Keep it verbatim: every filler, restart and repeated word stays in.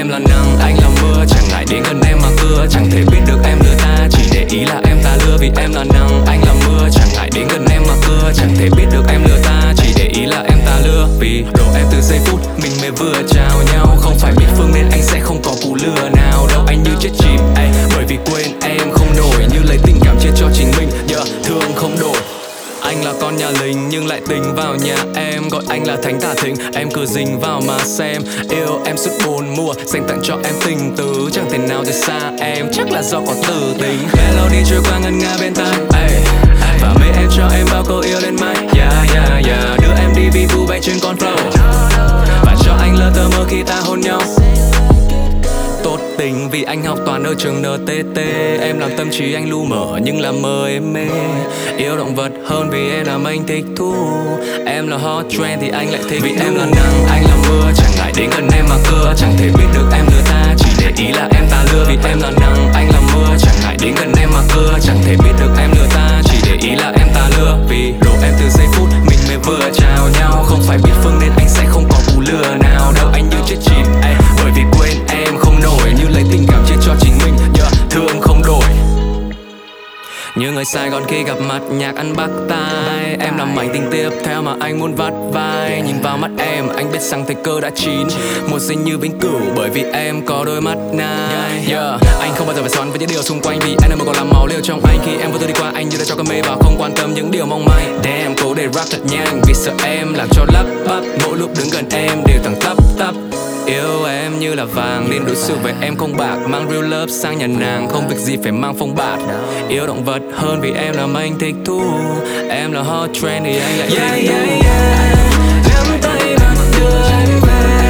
em là nắng, anh là mưa. Chẳng ngại đến gần em mà cưa, chẳng thể biết được em lừa ta, chỉ để ý là em ta lừa. Vì em là nắng, anh là mưa. Chẳng ngại đến gần em mà cưa, chẳng thể biết được em lừa ta, chỉ để ý là em ta lừa. Vì đồ em từ giây phút mình mới vừa chào nhau, không phải biết phương nên anh sẽ không có cú lừa nào đâu. Anh như chết chìm, ay, bởi vì quên em không nổi, như lấy tình cảm chia cho chính mình, yeah, thương không đổi. Anh là con nhà lính nhưng lại tình vào nhà em, gọi anh là thánh tả thính, em cứ dính vào mà xem. Yêu em suốt bốn mùa, dành tặng cho em tình tứ, chẳng thể nào rời xa em, chắc là do có tử tình. Melody trôi qua ngân nga bên tai, ay, và mê em cho em bao câu yêu lên mai, yeah yeah yeah. Đưa em đi vi vu bay trên con flow, và cho anh lơ tơ mơ khi ta hôn nhau. Tốt tình vì anh học toàn ở trường en tê tê, em làm tâm trí anh lu mờ nhưng làm mơ em mê. Yêu động vật hơn vì em làm anh thích thú, em là hot trend thì anh lại thích. Vì em là nắng, anh là mưa, chẳng ngại đến gần em mà cưa, chẳng thể biết được em lừa ta, chỉ để ý là em ta lừa. Vì em là nắng, anh là mưa, chẳng ngại đến gần em mà cưa, chẳng thể biết được em lừa ta, chỉ để ý là em ta lừa. Vì đồ em từ giây phút mình mới vừa chào nhau, không phải biết phương nên anh sẽ không có cú lừa nào đâu. Anh như chết chìm, ay, bởi vì quên em không nổi, như lấy tình cảm chia cho chính mình, yeah, thương không đổi. Như người Sài Gòn khi gặp mặt nhạc ăn bắt tai, em làm mảnh tình tiếp theo mà anh muốn vắt vai. Nhìn vào mắt em anh biết rằng thời cơ đã chín, một sinh như vĩnh cửu bởi vì em có đôi mắt nai, yeah. Anh không bao giờ phải xoắn với những điều xung quanh, vì em là một còn làm máu liều trong anh. Khi em vô tư đi qua anh như đã cho con mê vào, không quan tâm những điều mong manh. Damn, cố để rap thật nhanh vì sợ em làm cho lắp bắp, mỗi lúc đứng gần em đều thẳng tắp tắp. Yêu em như là vàng nên đối xử với em không bạc, mang real love sang nhà nàng, không việc gì phải mang phong bạt. Yêu động vật hơn vì em làm anh thích thú, em là hot trend thì anh lại thích thú. Yeah, yeah, yeah. Nắm tay bắt đưa anh về